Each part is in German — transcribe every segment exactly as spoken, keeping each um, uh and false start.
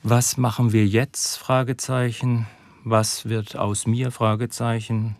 Was machen wir jetzt? Fragezeichen. Was wird aus mir? Fragezeichen.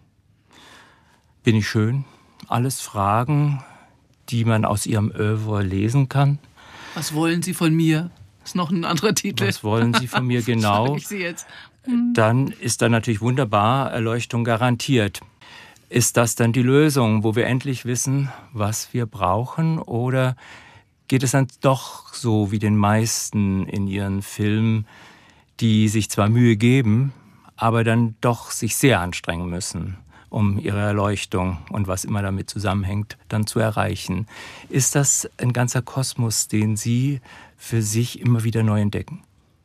Bin ich schön? Alles Fragen, die man aus Ihrem Oeuvre lesen kann. Was wollen Sie von mir? Das ist noch ein anderer Titel. Was wollen Sie von mir genau? Frage ich Sie jetzt. Hm. Dann ist da natürlich wunderbar, Erleuchtung garantiert. Ist das dann die Lösung, wo wir endlich wissen, was wir brauchen? Oder geht es dann doch so wie den meisten in ihren Filmen, die sich zwar Mühe geben, aber dann doch sich sehr anstrengen müssen, um ihre Erleuchtung und was immer damit zusammenhängt, dann zu erreichen? Ist das ein ganzer Kosmos, den Sie für sich immer wieder neu entdecken?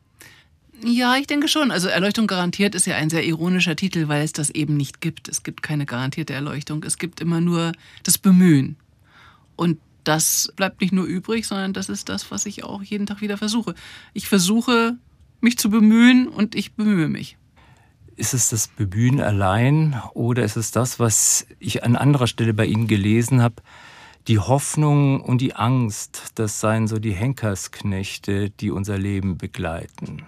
Ja, ich denke schon. Also Erleuchtung garantiert ist ja ein sehr ironischer Titel, weil es das eben nicht gibt. Es gibt keine garantierte Erleuchtung. Es gibt immer nur das Bemühen. Und das bleibt nicht nur übrig, sondern das ist das, was ich auch jeden Tag wieder versuche. Ich versuche, mich zu bemühen und ich bemühe mich. Ist es das Bemühen allein oder ist es das, was ich an anderer Stelle bei Ihnen gelesen habe, die Hoffnung und die Angst, das seien so die Henkersknechte, die unser Leben begleiten?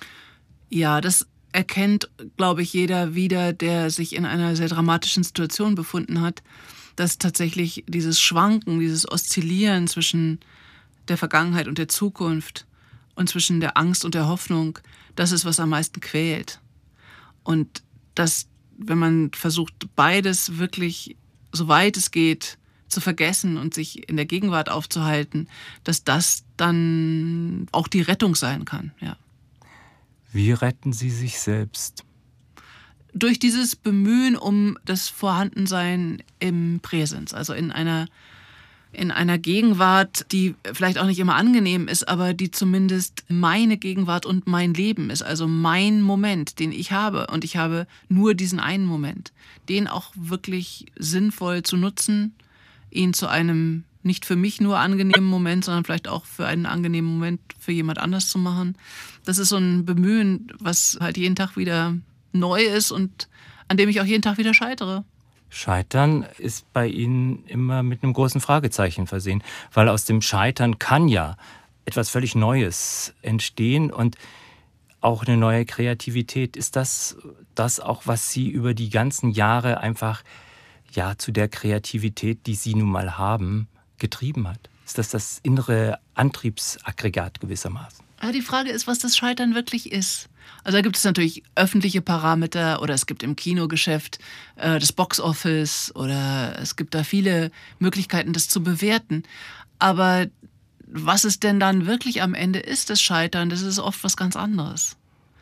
Ja, das erkennt, glaube ich, jeder wieder, der sich in einer sehr dramatischen Situation befunden hat, dass tatsächlich dieses Schwanken, dieses Oszillieren zwischen der Vergangenheit und der Zukunft und zwischen der Angst und der Hoffnung, das ist, was am meisten quält. Und dass, wenn man versucht, beides wirklich, soweit es geht, zu vergessen und sich in der Gegenwart aufzuhalten, dass das dann auch die Rettung sein kann, ja. Wie retten Sie sich selbst? Durch dieses Bemühen um das Vorhandensein im Präsens, also in einer, in einer Gegenwart, die vielleicht auch nicht immer angenehm ist, aber die zumindest meine Gegenwart und mein Leben ist, also mein Moment, den ich habe. Und ich habe nur diesen einen Moment, den auch wirklich sinnvoll zu nutzen, ihn zu einem nicht für mich nur angenehmen Moment, sondern vielleicht auch für einen angenehmen Moment für jemand anders zu machen. Das ist so ein Bemühen, was halt jeden Tag wieder neu ist und an dem ich auch jeden Tag wieder scheitere. Scheitern ist bei Ihnen immer mit einem großen Fragezeichen versehen, weil aus dem Scheitern kann ja etwas völlig Neues entstehen und auch eine neue Kreativität. Ist das das auch, was Sie über die ganzen Jahre einfach ja zu der Kreativität, die Sie nun mal haben, getrieben hat? Ist das das innere Antriebsaggregat gewissermaßen? Ja, die Frage ist, was das Scheitern wirklich ist. Also da gibt es natürlich öffentliche Parameter oder es gibt im Kinogeschäft äh, das Boxoffice oder es gibt da viele Möglichkeiten, das zu bewerten. Aber was es denn dann wirklich am Ende ist, das Scheitern, das ist oft was ganz anderes.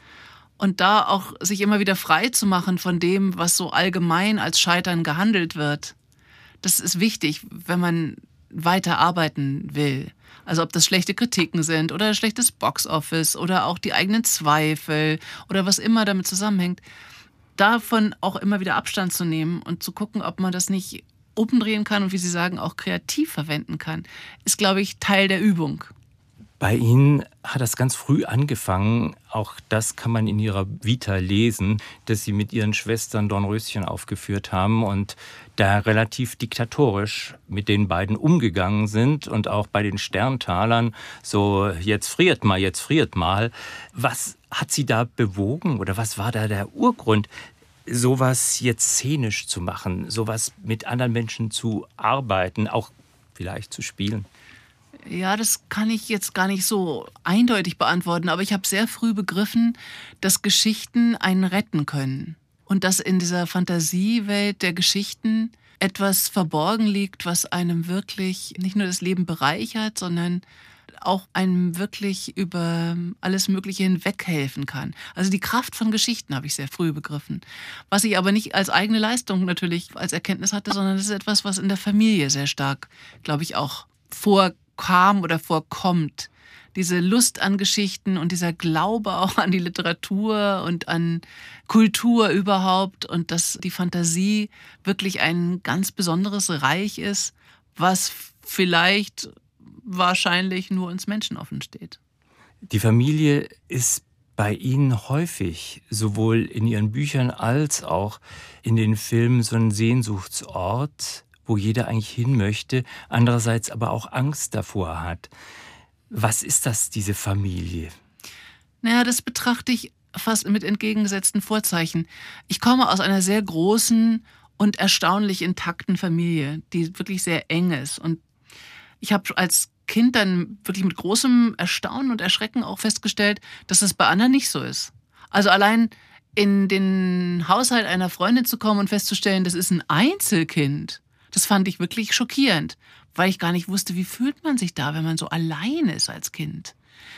Und da auch sich immer wieder frei zu machen von dem, was so allgemein als Scheitern gehandelt wird, das ist wichtig, wenn man weiter arbeiten will. Also ob das schlechte Kritiken sind oder schlechtes Boxoffice oder auch die eigenen Zweifel oder was immer damit zusammenhängt, davon auch immer wieder Abstand zu nehmen und zu gucken, ob man das nicht umdrehen kann und wie Sie sagen, auch kreativ verwenden kann, ist, glaube ich, Teil der Übung. Bei Ihnen hat das ganz früh angefangen, auch das kann man in Ihrer Vita lesen, dass Sie mit Ihren Schwestern Dornröschen aufgeführt haben und da relativ diktatorisch mit den beiden umgegangen sind und auch bei den Sterntalern so, jetzt friert mal, jetzt friert mal. Was hat Sie da bewogen oder was war da der Urgrund, sowas jetzt szenisch zu machen, sowas mit anderen Menschen zu arbeiten, auch vielleicht zu spielen? Ja, das kann ich jetzt gar nicht so eindeutig beantworten, aber ich habe sehr früh begriffen, dass Geschichten einen retten können. Und dass in dieser Fantasiewelt der Geschichten etwas verborgen liegt, was einem wirklich nicht nur das Leben bereichert, sondern auch einem wirklich über alles Mögliche hinweg helfen kann. Also die Kraft von Geschichten habe ich sehr früh begriffen. Was ich aber nicht als eigene Leistung natürlich als Erkenntnis hatte, sondern das ist etwas, was in der Familie sehr stark, glaube ich, auch vorkam oder vorkommt. Diese Lust an Geschichten und dieser Glaube auch an die Literatur und an Kultur überhaupt und dass die Fantasie wirklich ein ganz besonderes Reich ist, was vielleicht wahrscheinlich nur uns Menschen offen steht. Die Familie ist bei Ihnen häufig, sowohl in Ihren Büchern als auch in den Filmen, so ein Sehnsuchtsort, wo jeder eigentlich hin möchte, andererseits aber auch Angst davor hat. Was ist das, diese Familie? Naja, das betrachte ich fast mit entgegengesetzten Vorzeichen. Ich komme aus einer sehr großen und erstaunlich intakten Familie, die wirklich sehr eng ist. Und ich habe als Kind dann wirklich mit großem Erstaunen und Erschrecken auch festgestellt, dass das bei anderen nicht so ist. Also allein in den Haushalt einer Freundin zu kommen und festzustellen, das ist ein Einzelkind, das fand ich wirklich schockierend, weil ich gar nicht wusste, wie fühlt man sich da, wenn man so allein ist als Kind.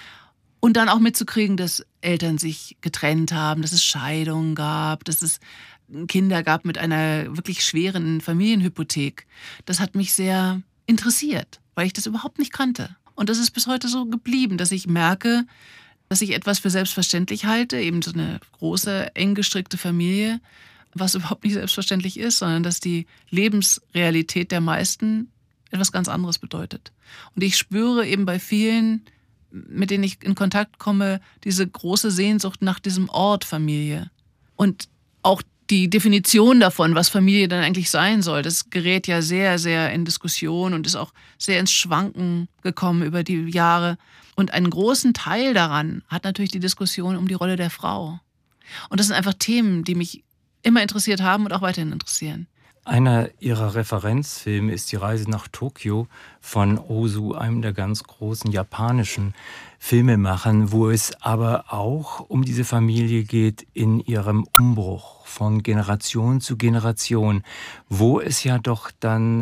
Und dann auch mitzukriegen, dass Eltern sich getrennt haben, dass es Scheidungen gab, dass es Kinder gab mit einer wirklich schweren Familienhypothek. Das hat mich sehr interessiert, weil ich das überhaupt nicht kannte. Und das ist bis heute so geblieben, dass ich merke, dass ich etwas für selbstverständlich halte, eben so eine große, eng gestrickte Familie, was überhaupt nicht selbstverständlich ist, sondern dass die Lebensrealität der meisten etwas ganz anderes bedeutet. Und ich spüre eben bei vielen, mit denen ich in Kontakt komme, diese große Sehnsucht nach diesem Ort Familie. Und auch die Definition davon, was Familie dann eigentlich sein soll, das gerät ja sehr, sehr in Diskussion und ist auch sehr ins Schwanken gekommen über die Jahre. Und einen großen Teil daran hat natürlich die Diskussion um die Rolle der Frau. Und das sind einfach Themen, die mich immer interessiert haben und auch weiterhin interessieren. Einer ihrer Referenzfilme ist die Reise nach Tokio von Ozu, einem der ganz großen japanischen Filmemachern, wo es aber auch um diese Familie geht in ihrem Umbruch von Generation zu Generation, wo es ja doch dann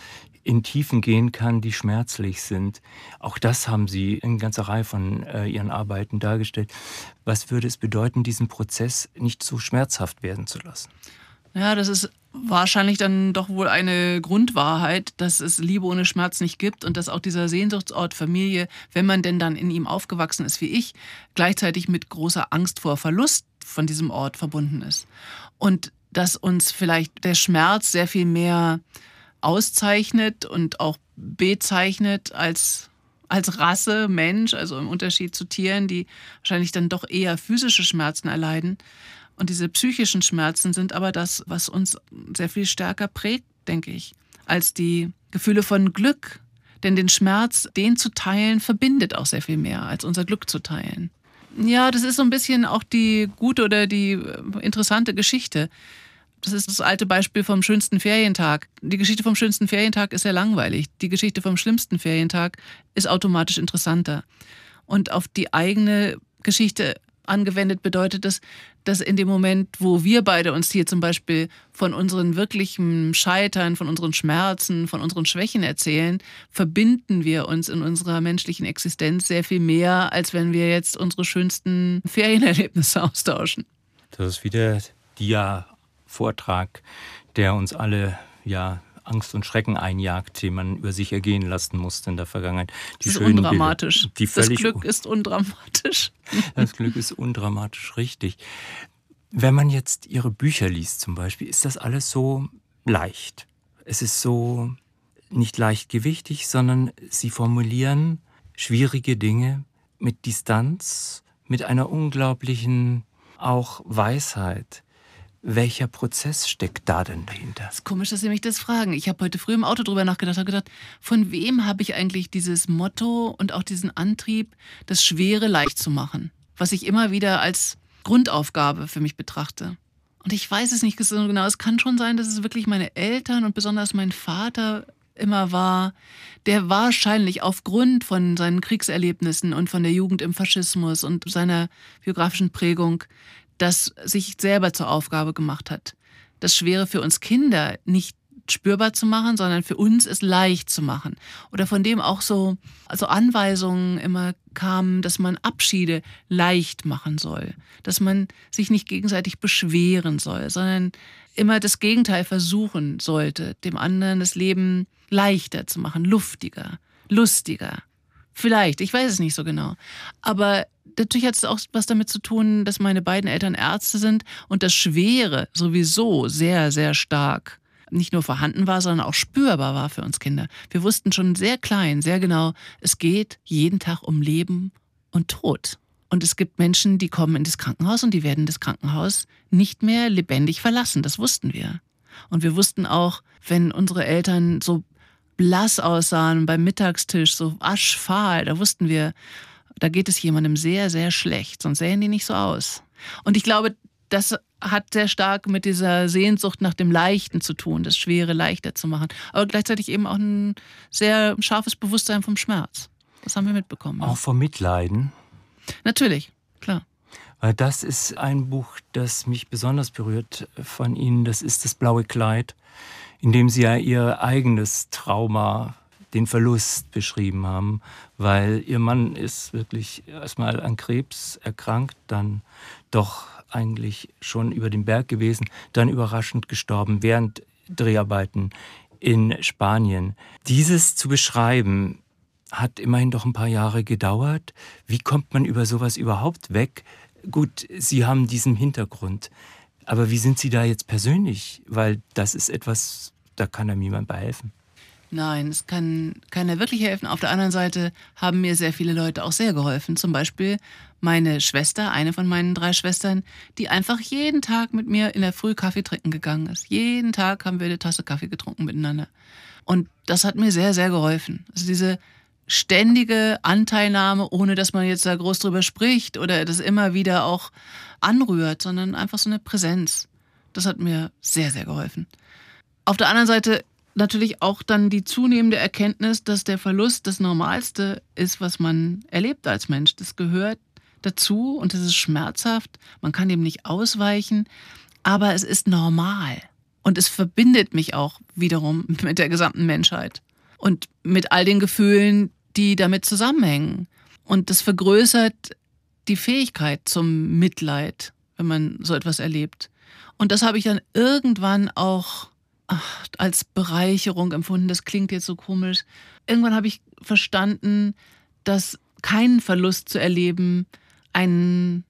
in Tiefen gehen kann, die schmerzlich sind. Auch das haben Sie in ganzer Reihe von äh, Ihren Arbeiten dargestellt. Was würde es bedeuten, diesen Prozess nicht so schmerzhaft werden zu lassen? Ja, das ist wahrscheinlich dann doch wohl eine Grundwahrheit, dass es Liebe ohne Schmerz nicht gibt und dass auch dieser Sehnsuchtsort Familie, wenn man denn dann in ihm aufgewachsen ist wie ich, gleichzeitig mit großer Angst vor Verlust von diesem Ort verbunden ist. Und dass uns vielleicht der Schmerz sehr viel mehr auszeichnet und auch bezeichnet als, als Rasse, Mensch, also im Unterschied zu Tieren, die wahrscheinlich dann doch eher physische Schmerzen erleiden. Und diese psychischen Schmerzen sind aber das, was uns sehr viel stärker prägt, denke ich, als die Gefühle von Glück. Denn den Schmerz, den zu teilen, verbindet auch sehr viel mehr, als unser Glück zu teilen. Ja, das ist so ein bisschen auch die gute oder die interessante Geschichte. Das ist das alte Beispiel vom schönsten Ferientag. Die Geschichte vom schönsten Ferientag ist sehr langweilig. Die Geschichte vom schlimmsten Ferientag ist automatisch interessanter. Und auf die eigene Geschichte angewendet bedeutet das, dass in dem Moment, wo wir beide uns hier zum Beispiel von unseren wirklichen Scheitern, von unseren Schmerzen, von unseren Schwächen erzählen, verbinden wir uns in unserer menschlichen Existenz sehr viel mehr, als wenn wir jetzt unsere schönsten Ferienerlebnisse austauschen. Das ist wieder der Vortrag, der uns alle ja Angst und Schrecken einjagt, den man über sich ergehen lassen musste in der Vergangenheit. Die das ist undramatisch. Bilder, die das Glück ist undramatisch. Das Glück ist undramatisch, richtig. Wenn man jetzt Ihre Bücher liest zum Beispiel, ist das alles so leicht. Es ist so nicht leichtgewichtig, sondern Sie formulieren schwierige Dinge mit Distanz, mit einer unglaublichen auch Weisheit. Welcher Prozess steckt da denn dahinter? Es ist komisch, dass Sie mich das fragen. Ich habe heute früh im Auto drüber nachgedacht und gedacht, von wem habe ich eigentlich dieses Motto und auch diesen Antrieb, das Schwere leicht zu machen, was ich immer wieder als Grundaufgabe für mich betrachte. Und ich weiß es nicht so genau. Es kann schon sein, dass es wirklich meine Eltern und besonders mein Vater immer war, der wahrscheinlich aufgrund von seinen Kriegserlebnissen und von der Jugend im Faschismus und seiner biografischen Prägung das sich selber zur Aufgabe gemacht hat, das Schwere für uns Kinder nicht spürbar zu machen, sondern für uns es leicht zu machen. Oder von dem auch so also Anweisungen immer kamen, dass man Abschiede leicht machen soll, dass man sich nicht gegenseitig beschweren soll, sondern immer das Gegenteil versuchen sollte, dem anderen das Leben leichter zu machen, luftiger, lustiger. Vielleicht, ich weiß es nicht so genau. Aber natürlich hat es auch was damit zu tun, dass meine beiden Eltern Ärzte sind und das Schwere sowieso sehr, sehr stark nicht nur vorhanden war, sondern auch spürbar war für uns Kinder. Wir wussten schon sehr klein, sehr genau, es geht jeden Tag um Leben und Tod. Und es gibt Menschen, die kommen in das Krankenhaus und die werden das Krankenhaus nicht mehr lebendig verlassen. Das wussten wir. Und wir wussten auch, wenn unsere Eltern so blass aussahen beim Mittagstisch, so aschfahl, da wussten wir, Da geht es jemandem sehr, sehr schlecht, sonst sähen die nicht so aus. Und ich glaube, das hat sehr stark mit dieser Sehnsucht nach dem Leichten zu tun, das Schwere leichter zu machen. Aber gleichzeitig eben auch ein sehr scharfes Bewusstsein vom Schmerz. Das haben wir mitbekommen. Auch vom Mitleiden? Natürlich, klar. Weil das ist ein Buch, das mich besonders berührt von Ihnen. Das ist das Blaue Kleid, in dem Sie ja Ihr eigenes Trauma, den Verlust beschrieben haben, weil Ihr Mann ist wirklich erstmal an Krebs erkrankt, dann doch eigentlich schon über den Berg gewesen, dann überraschend gestorben während Dreharbeiten in Spanien. Dieses zu beschreiben, hat immerhin doch ein paar Jahre gedauert. Wie kommt man über sowas überhaupt weg? Gut, Sie haben diesen Hintergrund, aber wie sind Sie da jetzt persönlich? Weil das ist etwas, da kann einem niemand bei helfen. Nein, es kann keiner wirklich helfen. Auf der anderen Seite haben mir sehr viele Leute auch sehr geholfen. Zum Beispiel meine Schwester, eine von meinen drei Schwestern, die einfach jeden Tag mit mir in der Früh Kaffee trinken gegangen ist. Jeden Tag haben wir eine Tasse Kaffee getrunken miteinander. Und das hat mir sehr, sehr geholfen. Also diese ständige Anteilnahme, ohne dass man jetzt da groß drüber spricht oder das immer wieder auch anrührt, sondern einfach so eine Präsenz. Das hat mir sehr, sehr geholfen. Auf der anderen Seite natürlich auch dann die zunehmende Erkenntnis, dass der Verlust das Normalste ist, was man erlebt als Mensch. Das gehört dazu und das ist schmerzhaft. Man kann dem nicht ausweichen, aber es ist normal. Und es verbindet mich auch wiederum mit der gesamten Menschheit und mit all den Gefühlen, die damit zusammenhängen. Und das vergrößert die Fähigkeit zum Mitleid, wenn man so etwas erlebt. Und das habe ich dann irgendwann auch ach, als Bereicherung empfunden. Das klingt jetzt so komisch. Irgendwann habe ich verstanden, dass keinen Verlust zu erleben einen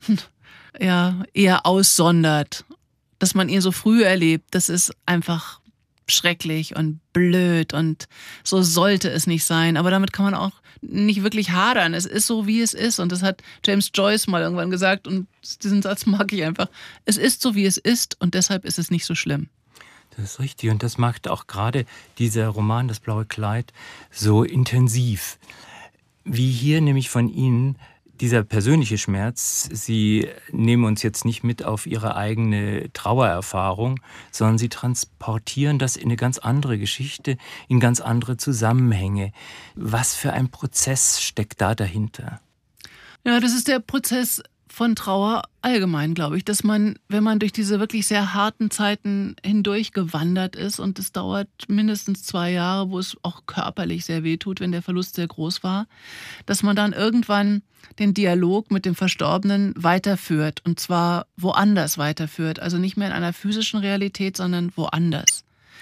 ja, eher aussondert. Dass man ihn so früh erlebt, das ist einfach schrecklich und blöd und so sollte es nicht sein. Aber damit kann man auch nicht wirklich hadern. Es ist so, wie es ist. Und das hat James Joyce mal irgendwann gesagt und diesen Satz mag ich einfach. Es ist so, wie es ist und deshalb ist es nicht so schlimm. Das ist richtig und das macht auch gerade dieser Roman Das Blaue Kleid so intensiv. Wie hier nämlich von Ihnen dieser persönliche Schmerz, Sie nehmen uns jetzt nicht mit auf Ihre eigene Trauererfahrung, sondern Sie transportieren das in eine ganz andere Geschichte, in ganz andere Zusammenhänge. Was für ein Prozess steckt da dahinter? Ja, das ist der Prozess von Trauer allgemein, glaube ich, dass man, wenn man durch diese wirklich sehr harten Zeiten hindurch gewandert ist und es dauert mindestens zwei Jahre, wo es auch körperlich sehr weh tut, wenn der Verlust sehr groß war, dass man dann irgendwann den Dialog mit dem Verstorbenen weiterführt und zwar woanders weiterführt, also nicht mehr in einer physischen Realität, sondern woanders.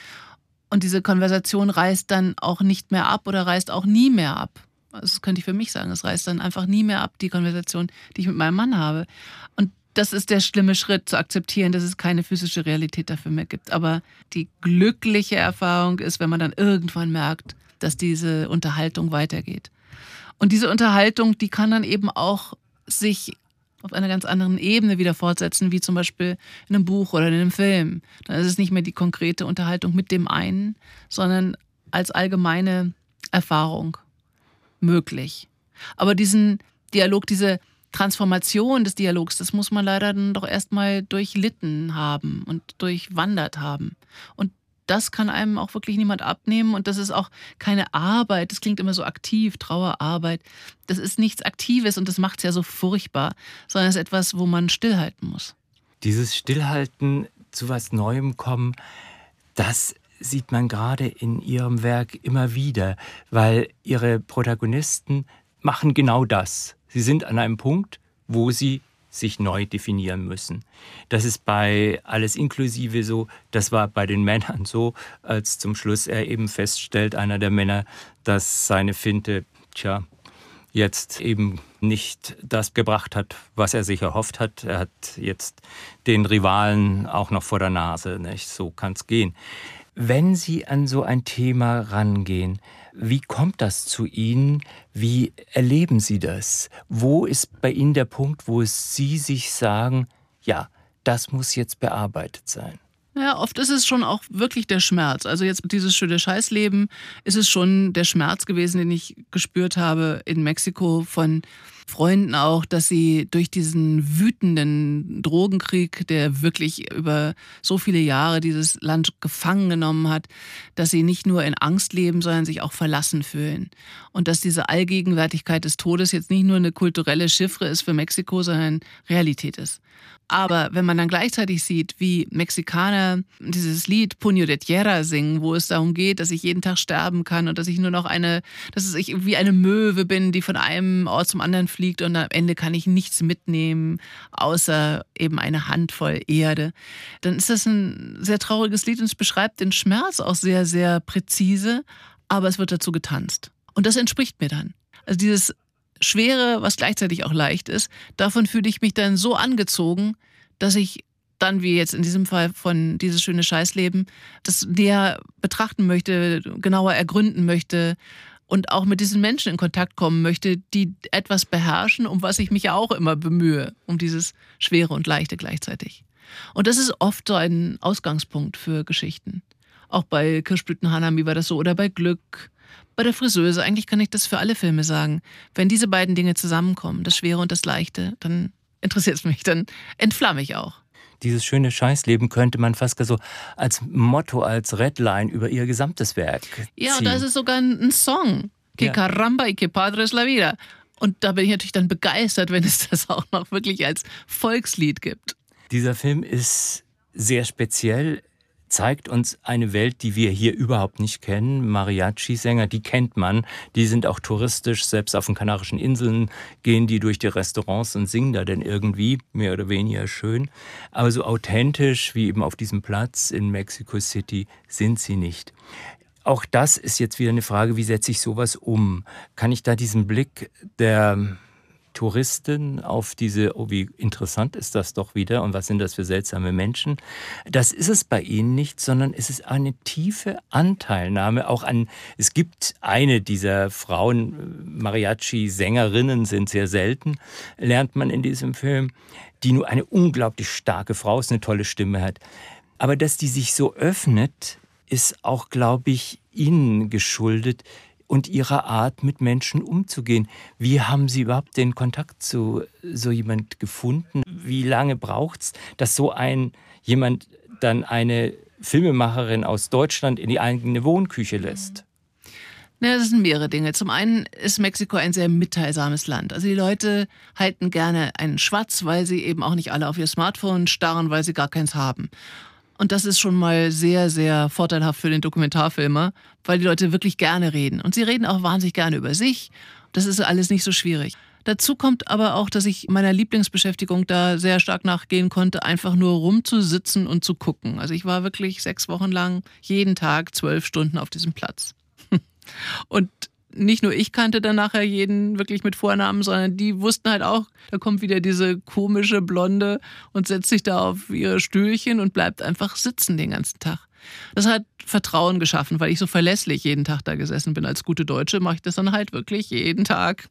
Und diese Konversation reißt dann auch nicht mehr ab oder reißt auch nie mehr ab. Das könnte ich für mich sagen, es reißt dann einfach nie mehr ab, die Konversation, die ich mit meinem Mann habe. Und das ist der schlimme Schritt, zu akzeptieren, dass es keine physische Realität dafür mehr gibt. Aber die glückliche Erfahrung ist, wenn man dann irgendwann merkt, dass diese Unterhaltung weitergeht. Und diese Unterhaltung, die kann dann eben auch sich auf einer ganz anderen Ebene wieder fortsetzen, wie zum Beispiel in einem Buch oder in einem Film. Dann ist es nicht mehr die konkrete Unterhaltung mit dem einen, sondern als allgemeine Erfahrung möglich. Aber diesen Dialog, diese Transformation des Dialogs, das muss man leider dann doch erstmal durchlitten haben und durchwandert haben. Und das kann einem auch wirklich niemand abnehmen und das ist auch keine Arbeit, das klingt immer so aktiv, Trauerarbeit. Das ist nichts Aktives und das macht es ja so furchtbar, sondern es ist etwas, wo man stillhalten muss. Dieses Stillhalten, zu was Neuem kommen, das sieht man gerade in Ihrem Werk immer wieder, weil Ihre Protagonisten machen genau das. Sie sind an einem Punkt, wo sie sich neu definieren müssen. Das ist bei Alles inklusive so, das war bei den Männern so, als zum Schluss er eben feststellt, einer der Männer, dass seine Finte, tja, jetzt eben nicht das gebracht hat, was er sich erhofft hat. Er hat jetzt den Rivalen auch noch vor der Nase, nicht? So kann es gehen. Wenn Sie an so ein Thema rangehen, wie kommt das zu Ihnen? Wie erleben Sie das? Wo ist bei Ihnen der Punkt, wo Sie sich sagen, ja, das muss jetzt bearbeitet sein? Ja, oft ist es schon auch wirklich der Schmerz. Also jetzt dieses schöne Scheißleben ist es schon der Schmerz gewesen, den ich gespürt habe in Mexiko von Freunden auch, dass sie durch diesen wütenden Drogenkrieg, der wirklich über so viele Jahre dieses Land gefangen genommen hat, dass sie nicht nur in Angst leben, sondern sich auch verlassen fühlen. Und dass diese Allgegenwärtigkeit des Todes jetzt nicht nur eine kulturelle Chiffre ist für Mexiko, sondern Realität ist. Aber wenn man dann gleichzeitig sieht, wie Mexikaner dieses Lied Puño de Tierra singen, wo es darum geht, dass ich jeden Tag sterben kann und dass ich nur noch eine, dass ich wie eine Möwe bin, die von einem Ort zum anderen fliegt und am Ende kann ich nichts mitnehmen, außer eben eine Handvoll Erde, dann ist das ein sehr trauriges Lied und es beschreibt den Schmerz auch sehr, sehr präzise, aber es wird dazu getanzt. Und das entspricht mir dann. Also dieses Schwere, was gleichzeitig auch leicht ist, davon fühle ich mich dann so angezogen, dass ich dann, wie jetzt in diesem Fall von dieses schöne Scheißleben, das näher betrachten möchte, genauer ergründen möchte und auch mit diesen Menschen in Kontakt kommen möchte, die etwas beherrschen, um was ich mich ja auch immer bemühe, um dieses Schwere und Leichte gleichzeitig. Und das ist oft so ein Ausgangspunkt für Geschichten. Auch bei Kirschblüten Hanami war das so oder bei Glück. Bei der Friseuse, eigentlich kann ich das für alle Filme sagen. Wenn diese beiden Dinge zusammenkommen, das Schwere und das Leichte, dann interessiert es mich, dann entflamme ich auch. Dieses schöne Scheißleben könnte man fast so als Motto, als Redline über ihr gesamtes Werk ziehen. Ja, und da ist es sogar ein, ein Song. Que Ja. caramba y que padre es la vida. Und da bin ich natürlich dann begeistert, wenn es das auch noch wirklich als Volkslied gibt. Dieser Film ist sehr speziell, zeigt uns eine Welt, die wir hier überhaupt nicht kennen. Mariachi-Sänger, die kennt man. Die sind auch touristisch, selbst auf den Kanarischen Inseln gehen die durch die Restaurants und singen da denn irgendwie, mehr oder weniger schön. Aber so authentisch wie eben auf diesem Platz in Mexico City sind sie nicht. Auch das ist jetzt wieder eine Frage, wie setze ich sowas um? Kann ich da diesen Blick der Touristin auf diese, oh, wie interessant ist das doch wieder und was sind das für seltsame Menschen. Das ist es bei Ihnen nicht, sondern es ist eine tiefe Anteilnahme auch an, es gibt eine dieser Frauen, Mariachi-Sängerinnen sind sehr selten, lernt man in diesem Film, die nur eine unglaublich starke Frau ist, eine tolle Stimme hat. Aber dass die sich so öffnet, ist auch, glaube ich, Ihnen geschuldet, und ihrer Art, mit Menschen umzugehen. Wie haben Sie überhaupt den Kontakt zu so jemand gefunden? Wie lange braucht's, dass so ein jemand dann eine Filmemacherin aus Deutschland in die eigene Wohnküche lässt? Ja, das sind mehrere Dinge. Zum einen ist Mexiko ein sehr mitteilsames Land. Also die Leute halten gerne einen Schwatz, weil sie eben auch nicht alle auf ihr Smartphone starren, weil sie gar keins haben. Und das ist schon mal sehr, sehr vorteilhaft für den Dokumentarfilmer, weil die Leute wirklich gerne reden. Und sie reden auch wahnsinnig gerne über sich. Das ist alles nicht so schwierig. Dazu kommt aber auch, dass ich meiner Lieblingsbeschäftigung da sehr stark nachgehen konnte, einfach nur rumzusitzen und zu gucken. Also ich war wirklich sechs Wochen lang jeden Tag zwölf Stunden auf diesem Platz. Und nicht nur ich kannte dann nachher jeden wirklich mit Vornamen, sondern die wussten halt auch, da kommt wieder diese komische Blonde und setzt sich da auf ihr Stühlchen und bleibt einfach sitzen den ganzen Tag. Das hat Vertrauen geschaffen, weil ich so verlässlich jeden Tag da gesessen bin. Als gute Deutsche mache ich das dann halt wirklich jeden Tag.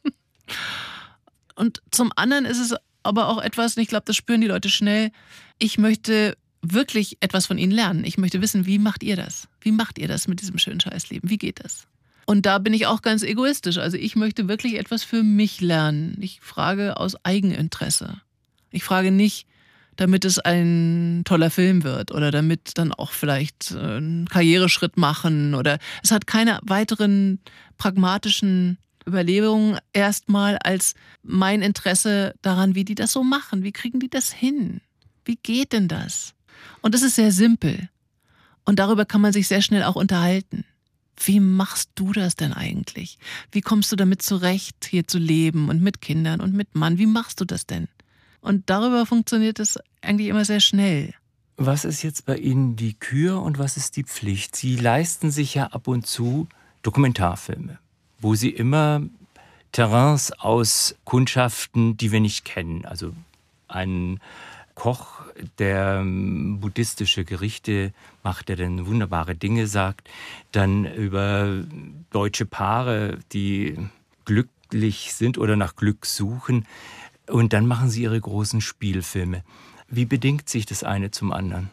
Und zum anderen ist es aber auch etwas, und ich glaube, das spüren die Leute schnell, ich möchte wirklich etwas von ihnen lernen. Ich möchte wissen, wie macht ihr das? Wie macht ihr das mit diesem schönen Scheißleben? Wie geht das? Und da bin ich auch ganz egoistisch. Also ich möchte wirklich etwas für mich lernen. Ich frage aus Eigeninteresse. Ich frage nicht, damit es ein toller Film wird oder damit dann auch vielleicht einen Karriereschritt machen oder es hat keine weiteren pragmatischen Überlegungen erstmal als mein Interesse daran, wie die das so machen. Wie kriegen die das hin? Wie geht denn das? Und das ist sehr simpel. Und darüber kann man sich sehr schnell auch unterhalten. Wie machst du das denn eigentlich? Wie kommst du damit zurecht, hier zu leben und mit Kindern und mit Mann? Wie machst du das denn? Und darüber funktioniert es eigentlich immer sehr schnell. Was ist jetzt bei Ihnen die Kür und was ist die Pflicht? Sie leisten sich ja ab und zu Dokumentarfilme, wo Sie immer Terrains aus Kundschaften, die wir nicht kennen, also ein Koch, der buddhistische Gerichte macht, der dann wunderbare Dinge sagt, dann über deutsche Paare, die glücklich sind oder nach Glück suchen und dann machen sie ihre großen Spielfilme. Wie bedingt sich das eine zum anderen?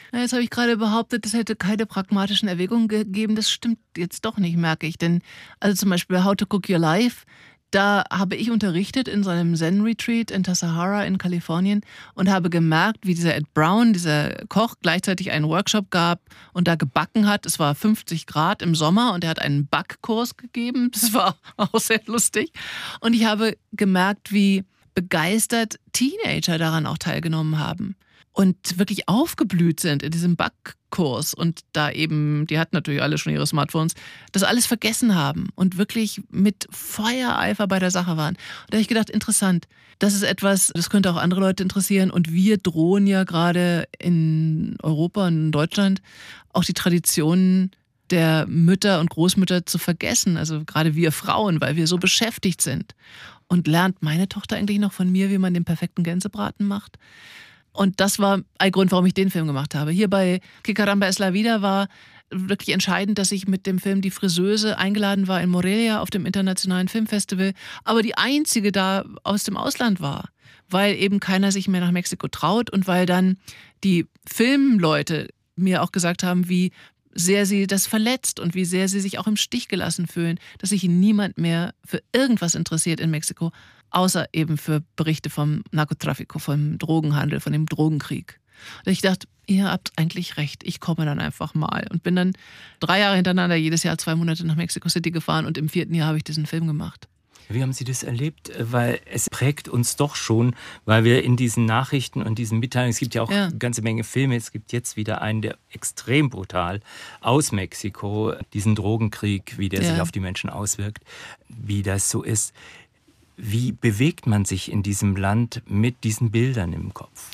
Na, jetzt habe ich gerade behauptet, es hätte keine pragmatischen Erwägungen gegeben. Das stimmt jetzt doch nicht, merke ich. Denn also zum Beispiel How to Cook Your Life, da habe ich unterrichtet in so einem Zen-Retreat in Tassajara in Kalifornien und habe gemerkt, wie dieser Ed Brown, dieser Koch, gleichzeitig einen Workshop gab und da gebacken hat. Es war fünfzig Grad im Sommer und er hat einen Backkurs gegeben. Das war auch sehr lustig. Und ich habe gemerkt, wie begeistert Teenager daran auch teilgenommen haben und wirklich aufgeblüht sind in diesem Backkurs und da eben, die hatten natürlich alle schon ihre Smartphones, das alles vergessen haben und wirklich mit Feuereifer bei der Sache waren. Und da habe ich gedacht, interessant, das ist etwas, das könnte auch andere Leute interessieren und wir drohen ja gerade in Europa und in Deutschland auch die Traditionen der Mütter und Großmütter zu vergessen, also gerade wir Frauen, weil wir so beschäftigt sind. Und lernt meine Tochter eigentlich noch von mir, wie man den perfekten Gänsebraten macht? Und das war ein Grund, warum ich den Film gemacht habe. Hier bei Que Caramba es la vida war wirklich entscheidend, dass ich mit dem Film Die Friseuse eingeladen war in Morelia auf dem Internationalen Filmfestival, aber die einzige da aus dem Ausland war, weil eben keiner sich mehr nach Mexiko traut und weil dann die Filmleute mir auch gesagt haben, wie sehr sie das verletzt und wie sehr sie sich auch im Stich gelassen fühlen, dass sich niemand mehr für irgendwas interessiert in Mexiko, außer eben für Berichte vom Narcotrafico, vom Drogenhandel, von dem Drogenkrieg. Und ich dachte, ihr habt eigentlich recht, ich komme dann einfach mal. Und bin dann drei Jahre hintereinander jedes Jahr zwei Monate nach Mexico City gefahren und im vierten Jahr habe ich diesen Film gemacht. Wie haben Sie das erlebt? Weil es prägt uns doch schon, weil wir in diesen Nachrichten und diesen Mitteilungen, es gibt ja auch ja. eine ganze Menge Filme, es gibt jetzt wieder einen, der extrem brutal aus Mexiko, diesen Drogenkrieg, wie der ja. sich auf die Menschen auswirkt, wie das so ist. Wie bewegt man sich in diesem Land mit diesen Bildern im Kopf?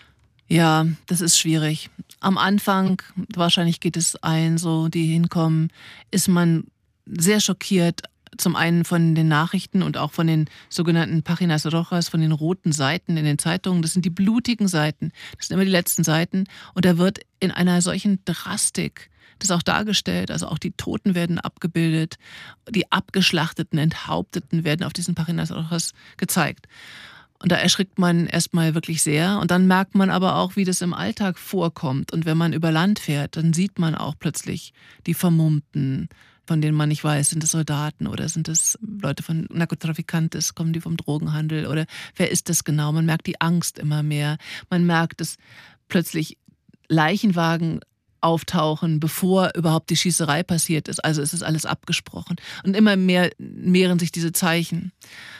Ja, das ist schwierig. Am Anfang, wahrscheinlich geht es allen so, die hinkommen, ist man sehr schockiert, zum einen von den Nachrichten und auch von den sogenannten Páginas Rojas, von den roten Seiten in den Zeitungen. Das sind die blutigen Seiten. Das sind immer die letzten Seiten. Und da wird in einer solchen Drastik das auch dargestellt. Also auch die Toten werden abgebildet. Die Abgeschlachteten, Enthaupteten werden auf diesen Páginas Rojas gezeigt. Und da erschrickt man erstmal wirklich sehr. Und dann merkt man aber auch, wie das im Alltag vorkommt. Und wenn man über Land fährt, dann sieht man auch plötzlich die Vermummten, von denen man nicht weiß, sind es Soldaten oder sind es Leute von Narcotraficantes, kommen die vom Drogenhandel oder wer ist das genau? Man merkt die Angst immer mehr. Man merkt, dass plötzlich Leichenwagen auftauchen, bevor überhaupt die Schießerei passiert ist. Also es ist alles abgesprochen. Und immer mehr mehren sich diese Zeichen.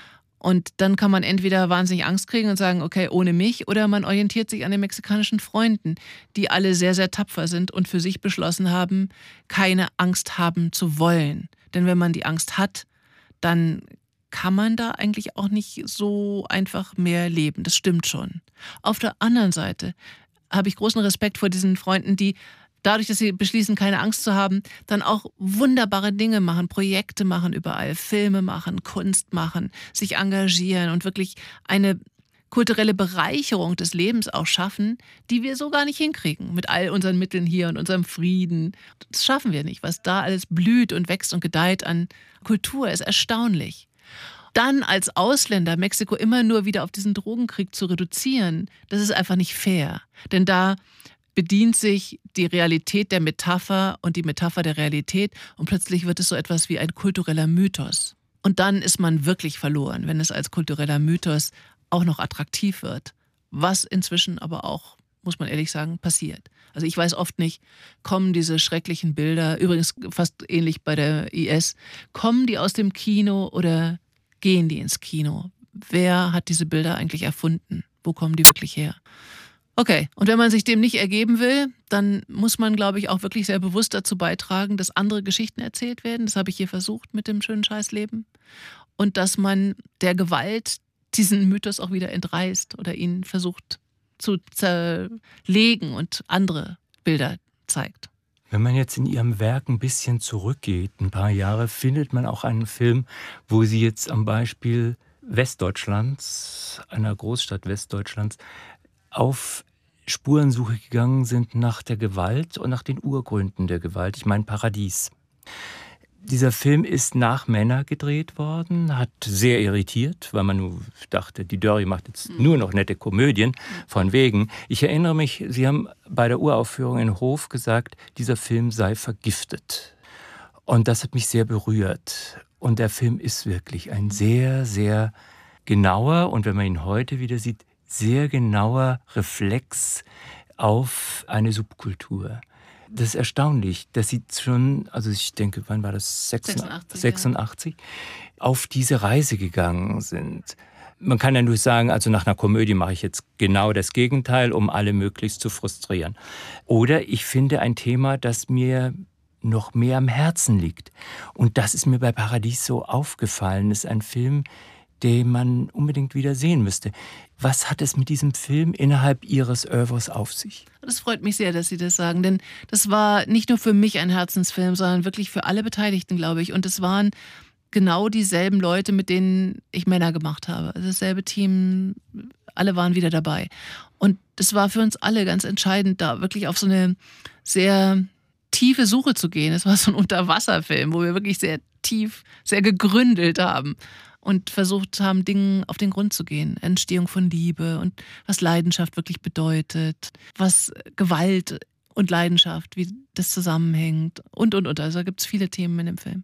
Und dann kann man entweder wahnsinnig Angst kriegen und sagen, okay, ohne mich, oder man orientiert sich an den mexikanischen Freunden, die alle sehr, sehr tapfer sind und für sich beschlossen haben, keine Angst haben zu wollen. Denn wenn man die Angst hat, dann kann man da eigentlich auch nicht so einfach mehr leben. Das stimmt schon. Auf der anderen Seite habe ich großen Respekt vor diesen Freunden, die dadurch, dass sie beschließen, keine Angst zu haben, dann auch wunderbare Dinge machen, Projekte machen überall, Filme machen, Kunst machen, sich engagieren und wirklich eine kulturelle Bereicherung des Lebens auch schaffen, die wir so gar nicht hinkriegen mit all unseren Mitteln hier und unserem Frieden. Das schaffen wir nicht. Was da alles blüht und wächst und gedeiht an Kultur, ist erstaunlich. Dann als Ausländer Mexiko immer nur wieder auf diesen Drogenkrieg zu reduzieren, das ist einfach nicht fair. Denn da bedient sich die Realität der Metapher und die Metapher der Realität und plötzlich wird es so etwas wie ein kultureller Mythos. Und dann ist man wirklich verloren, wenn es als kultureller Mythos auch noch attraktiv wird. Was inzwischen aber auch, muss man ehrlich sagen, passiert. Also ich weiß oft nicht, kommen diese schrecklichen Bilder, übrigens fast ähnlich bei der I S, kommen die aus dem Kino oder gehen die ins Kino? Wer hat diese Bilder eigentlich erfunden? Wo kommen die wirklich her? Okay, und wenn man sich dem nicht ergeben will, dann muss man, glaube ich, auch wirklich sehr bewusst dazu beitragen, dass andere Geschichten erzählt werden. Das habe ich hier versucht mit dem schönen Scheißleben. Und dass man der Gewalt diesen Mythos auch wieder entreißt oder ihn versucht zu zerlegen und andere Bilder zeigt. Wenn man jetzt in Ihrem Werk ein bisschen zurückgeht, ein paar Jahre, findet man auch einen Film, wo Sie jetzt am Beispiel Westdeutschlands, einer Großstadt Westdeutschlands, auf Spurensuche gegangen sind nach der Gewalt und nach den Urgründen der Gewalt. Ich meine Paradies. Dieser Film ist nach Männer gedreht worden, hat sehr irritiert, weil man nur dachte, die Dörri macht jetzt nur noch nette Komödien, von wegen. Ich erinnere mich, Sie haben bei der Uraufführung in Hof gesagt, dieser Film sei vergiftet. Und das hat mich sehr berührt. Und der Film ist wirklich ein sehr, sehr genauer und wenn man ihn heute wieder sieht, sehr genauer Reflex auf eine Subkultur. Das ist erstaunlich, dass sie schon, also ich denke, wann war das? sechsundachtzig, sechsundachtzig ja. Auf diese Reise gegangen sind. Man kann ja nur sagen, also nach einer Komödie mache ich jetzt genau das Gegenteil, um alle möglichst zu frustrieren. Oder ich finde ein Thema, das mir noch mehr am Herzen liegt. Und das ist mir bei Paradies so aufgefallen. Das ist ein Film, den man unbedingt wieder sehen müsste. Was hat es mit diesem Film innerhalb Ihres Oeuvres auf sich? Das freut mich sehr, dass Sie das sagen, denn das war nicht nur für mich ein Herzensfilm, sondern wirklich für alle Beteiligten, glaube ich. Und es waren genau dieselben Leute, mit denen ich Männer gemacht habe. Also dasselbe Team, alle waren wieder dabei. Und es war für uns alle ganz entscheidend, da wirklich auf so eine sehr tiefe Suche zu gehen. Es war so ein Unterwasserfilm, wo wir wirklich sehr tief, sehr gegründelt haben. Und versucht haben, Dingen auf den Grund zu gehen. Entstehung von Liebe und was Leidenschaft wirklich bedeutet, was Gewalt und Leidenschaft, wie das zusammenhängt und, und, und. Also da gibt es viele Themen in dem Film.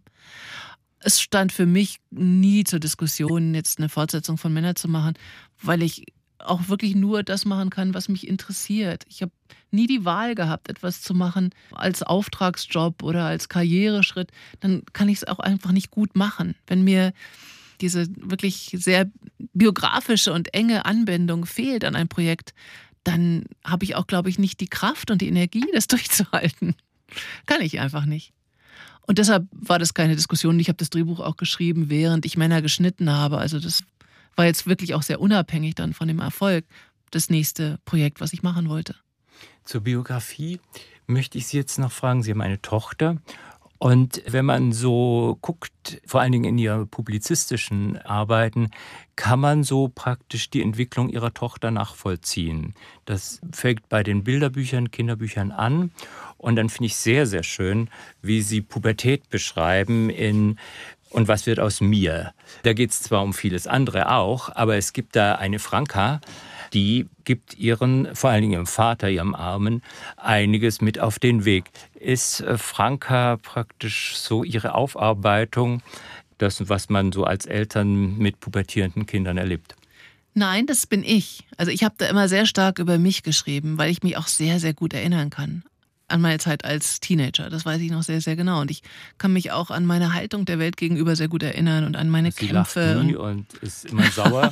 Es stand für mich nie zur Diskussion, jetzt eine Fortsetzung von Männer zu machen, weil ich auch wirklich nur das machen kann, was mich interessiert. Ich habe nie die Wahl gehabt, etwas zu machen als Auftragsjob oder als Karriereschritt. Dann kann ich es auch einfach nicht gut machen. Wenn mir diese wirklich sehr biografische und enge Anbindung fehlt an ein Projekt, dann habe ich auch, glaube ich, nicht die Kraft und die Energie, das durchzuhalten. Kann ich einfach nicht. Und deshalb war das keine Diskussion. Ich habe das Drehbuch auch geschrieben, während ich Männer geschnitten habe. Also das war jetzt wirklich auch sehr unabhängig dann von dem Erfolg, das nächste Projekt, was ich machen wollte. Zur Biografie möchte ich Sie jetzt noch fragen. Sie haben eine Tochter. Und wenn man so guckt, vor allen Dingen in Ihren publizistischen Arbeiten, kann man so praktisch die Entwicklung Ihrer Tochter nachvollziehen. Das fängt bei den Bilderbüchern, Kinderbüchern an. Und dann finde ich sehr, sehr schön, wie Sie Pubertät beschreiben in Und was wird aus mir? Da geht es zwar um vieles andere auch, aber es gibt da eine Franka, die gibt ihren, vor allen Dingen ihrem Vater, ihrem Armen, einiges mit auf den Weg. Ist Franka praktisch so ihre Aufarbeitung, das, was man so als Eltern mit pubertierenden Kindern erlebt? Nein, das bin ich. Also ich habe da immer sehr stark über mich geschrieben, weil ich mich auch sehr, sehr gut erinnern kann an meine Zeit als Teenager. Das weiß ich noch sehr, sehr genau. Und ich kann mich auch an meine Haltung der Welt gegenüber sehr gut erinnern und an meine Sie Kämpfe. Lacht nie und, und ist immer sauer.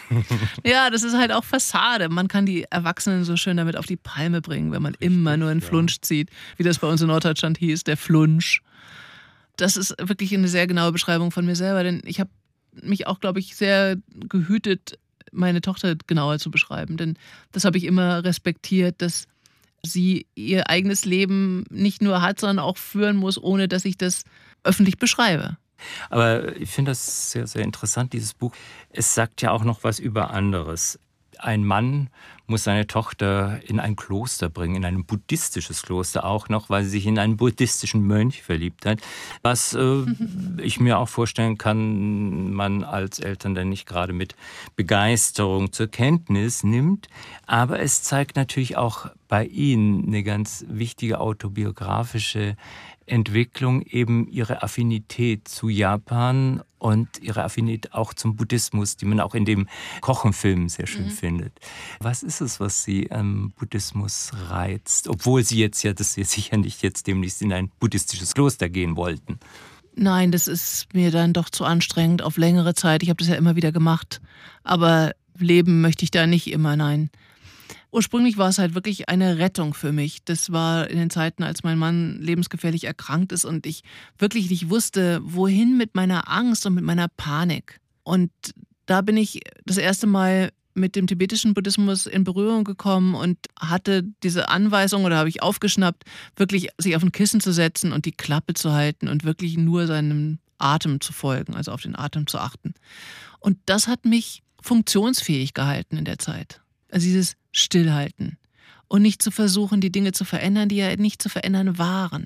Ja, das ist halt auch Fassade. Man kann die Erwachsenen so schön damit auf die Palme bringen, wenn man Richtig, immer nur einen ja. Flunsch zieht, wie das bei uns in Norddeutschland hieß, der Flunsch. Das ist wirklich eine sehr genaue Beschreibung von mir selber, denn ich habe mich auch, glaube ich, sehr gehütet, meine Tochter genauer zu beschreiben. Denn das habe ich immer respektiert, dass sie ihr eigenes Leben nicht nur hat, sondern auch führen muss, ohne dass ich das öffentlich beschreibe. Aber ich finde das sehr, sehr interessant, dieses Buch. Es sagt ja auch noch was über anderes. Ein Mann muss seine Tochter in ein Kloster bringen, in ein buddhistisches Kloster auch noch, weil sie sich in einen buddhistischen Mönch verliebt hat. Was äh, ich mir auch vorstellen kann, man als Eltern dann nicht gerade mit Begeisterung zur Kenntnis nimmt. Aber es zeigt natürlich auch bei Ihnen eine ganz wichtige autobiografische Entwicklung, eben ihre Affinität zu Japan und ihre Affinität auch zum Buddhismus, die man auch in dem Kochenfilm sehr schön mhm. findet. Was ist es, was Sie am Buddhismus reizt? Obwohl Sie jetzt ja, das jetzt sicher nicht jetzt demnächst in ein buddhistisches Kloster gehen wollten. Nein, das ist mir dann doch zu anstrengend auf längere Zeit. Ich habe das ja immer wieder gemacht. Aber leben möchte ich da nicht immer, nein. Ursprünglich war es halt wirklich eine Rettung für mich. Das war in den Zeiten, als mein Mann lebensgefährlich erkrankt ist und ich wirklich nicht wusste, wohin mit meiner Angst und mit meiner Panik. Und da bin ich das erste Mal mit dem tibetischen Buddhismus in Berührung gekommen und hatte diese Anweisung, oder habe ich aufgeschnappt, wirklich sich auf ein Kissen zu setzen und die Klappe zu halten und wirklich nur seinem Atem zu folgen, also auf den Atem zu achten. Und das hat mich funktionsfähig gehalten in der Zeit. Also dieses Stillhalten und nicht zu versuchen, die Dinge zu verändern, die ja nicht zu verändern waren.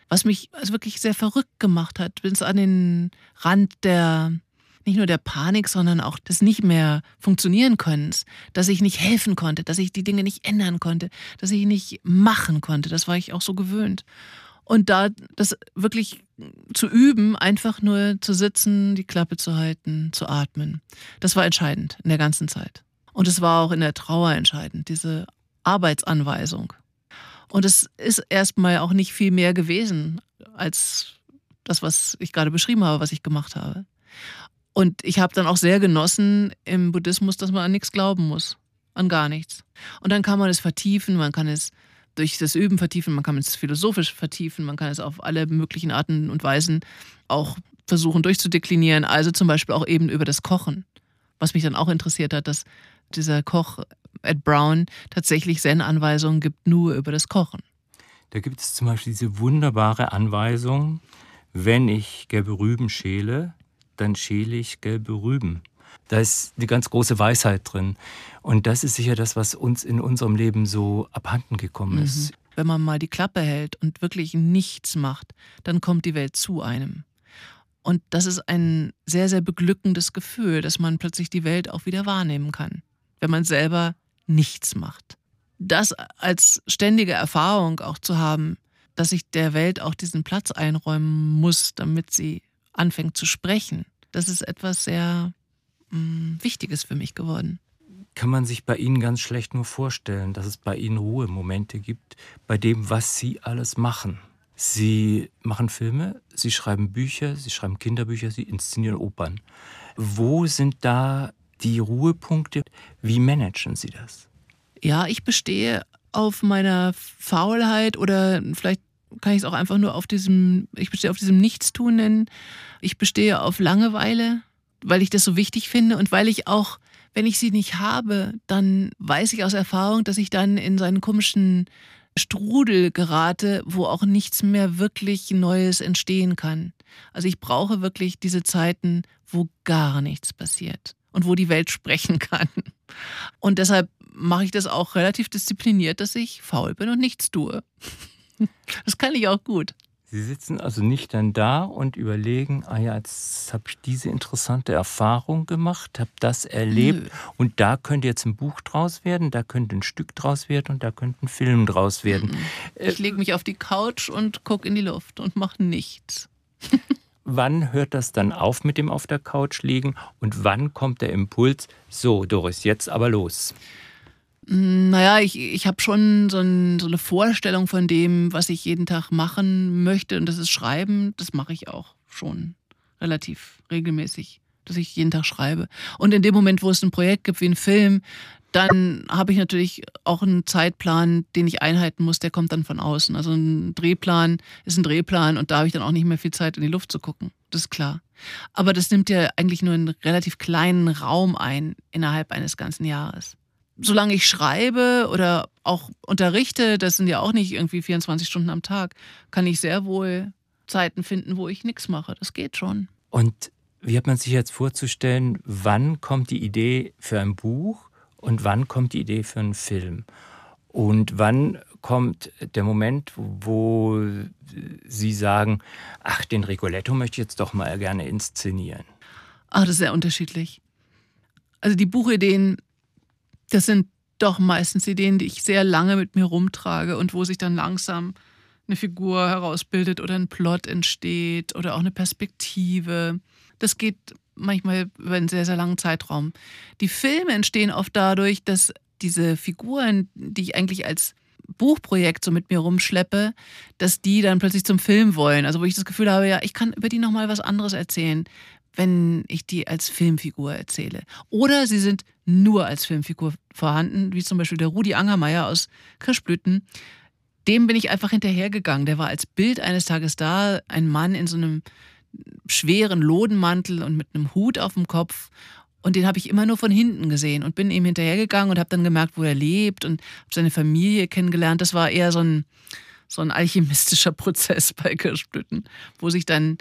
was mich also wirklich sehr verrückt gemacht hat, bis an den Rand der, nicht nur der Panik, sondern auch des nicht mehr funktionieren Könnens, dass ich nicht helfen konnte, dass ich die Dinge nicht ändern konnte, dass ich nicht machen konnte. Das war ich auch so gewöhnt. Und da das wirklich zu üben, einfach nur zu sitzen, die Klappe zu halten, zu atmen, das war entscheidend in der ganzen Zeit. Und es war auch in der Trauer entscheidend, diese Arbeitsanweisung. Und es ist erstmal auch nicht viel mehr gewesen als das, was ich gerade beschrieben habe, was ich gemacht habe. Und ich habe dann auch sehr genossen im Buddhismus, dass man an nichts glauben muss, an gar nichts. Und dann kann man es vertiefen, man kann es durch das Üben vertiefen, man kann es philosophisch vertiefen, man kann es auf alle möglichen Arten und Weisen auch versuchen durchzudeklinieren. Also zum Beispiel auch eben über das Kochen. Was mich dann auch interessiert hat, dass dieser Koch Ed Brown tatsächlich Zen-Anweisungen gibt, nur über das Kochen. Da gibt es zum Beispiel diese wunderbare Anweisung, wenn ich gelbe Rüben schäle, dann schäle ich gelbe Rüben. Da ist die ganz große Weisheit drin. Und das ist sicher das, was uns in unserem Leben so abhanden gekommen ist. Mhm. Wenn man mal die Klappe hält und wirklich nichts macht, dann kommt die Welt zu einem. Und das ist ein sehr, sehr beglückendes Gefühl, dass man plötzlich die Welt auch wieder wahrnehmen kann, wenn man selber nichts macht. Das als ständige Erfahrung auch zu haben, dass ich der Welt auch diesen Platz einräumen muss, damit sie anfängt zu sprechen, das ist etwas sehr Wichtiges für mich geworden. Kann man sich bei Ihnen ganz schlecht nur vorstellen, dass es bei Ihnen Ruhemomente gibt, bei dem, was Sie alles machen. Sie machen Filme, Sie schreiben Bücher, Sie schreiben Kinderbücher, Sie inszenieren Opern. Wo sind da die Ruhepunkte? Wie managen Sie das? Ja, ich bestehe auf meiner Faulheit oder vielleicht kann ich es auch einfach nur auf diesem, ich bestehe auf diesem Nichtstun nennen. Ich bestehe auf Langeweile, weil ich das so wichtig finde und weil ich auch, wenn ich sie nicht habe, dann weiß ich aus Erfahrung, dass ich dann in so einen komischen Strudel gerate, wo auch nichts mehr wirklich Neues entstehen kann. Also ich brauche wirklich diese Zeiten, wo gar nichts passiert und wo die Welt sprechen kann. Und deshalb mache ich das auch relativ diszipliniert, dass ich faul bin und nichts tue. Das kann ich auch gut. Sie sitzen also nicht dann da und überlegen, ah ja, jetzt habe ich diese interessante Erfahrung gemacht, habe das erlebt. Nö. Und da könnte jetzt ein Buch draus werden, da könnte ein Stück draus werden und da könnte ein Film draus werden. Ich lege mich auf die Couch und gucke in die Luft und mache nichts. Wann hört das dann auf mit dem auf der Couch liegen und wann kommt der Impuls, so Doris, jetzt aber los? Naja, ich, ich habe schon so, ein, so eine Vorstellung von dem, was ich jeden Tag machen möchte. Und das ist Schreiben. Das mache ich auch schon relativ regelmäßig, dass ich jeden Tag schreibe. Und in dem Moment, wo es ein Projekt gibt wie ein Film, dann habe ich natürlich auch einen Zeitplan, den ich einhalten muss. Der kommt dann von außen. Also ein Drehplan ist ein Drehplan und da habe ich dann auch nicht mehr viel Zeit, in die Luft zu gucken. Das ist klar. Aber das nimmt ja eigentlich nur einen relativ kleinen Raum ein innerhalb eines ganzen Jahres. Solange ich schreibe oder auch unterrichte, das sind ja auch nicht irgendwie vierundzwanzig Stunden am Tag, kann ich sehr wohl Zeiten finden, wo ich nichts mache. Das geht schon. Und wie hat man sich jetzt vorzustellen, wann kommt die Idee für ein Buch und wann kommt die Idee für einen Film? Und wann kommt der Moment, wo Sie sagen, ach, den Rigoletto möchte ich jetzt doch mal gerne inszenieren? Ach, das ist sehr unterschiedlich. Also die Buchideen, das sind doch meistens Ideen, die ich sehr lange mit mir rumtrage und wo sich dann langsam eine Figur herausbildet oder ein Plot entsteht oder auch eine Perspektive. Das geht manchmal über einen sehr, sehr langen Zeitraum. Die Filme entstehen oft dadurch, dass diese Figuren, die ich eigentlich als Buchprojekt so mit mir rumschleppe, dass die dann plötzlich zum Film wollen. Also wo ich das Gefühl habe, ja, ich kann über die nochmal was anderes erzählen, wenn ich die als Filmfigur erzähle. Oder sie sind nur als Filmfigur vorhanden, wie zum Beispiel der Rudi Angermeier aus Kirschblüten. Dem bin ich einfach hinterhergegangen. Der war als Bild eines Tages da, ein Mann in so einem schweren Lodenmantel und mit einem Hut auf dem Kopf. Und den habe ich immer nur von hinten gesehen und bin ihm hinterhergegangen und habe dann gemerkt, wo er lebt und habe seine Familie kennengelernt. Das war eher so ein, so ein alchemistischer Prozess bei Kirschblüten, wo sich dann